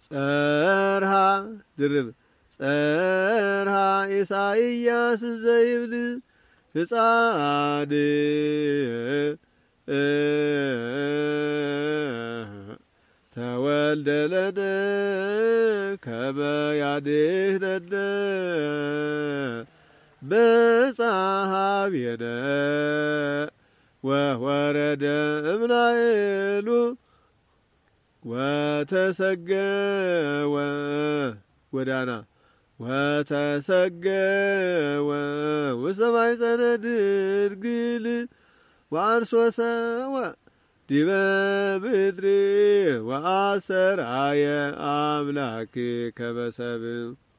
ጸርሃ ድርብ ጸርሃ ኢሳይያስ ዘይብል ሕፃን ተወልደ ለነ ከመ ያድኅነነ በጻሃብየነ ወወረደ እምላኤሉ ወተሰገወ ጎዳና ወተሰገወ ወሰማይ ጸነ ድንግል ወአንሶሰወ ዲበ ምድር ወአሰራየ አምላክ ከመ ሰብእ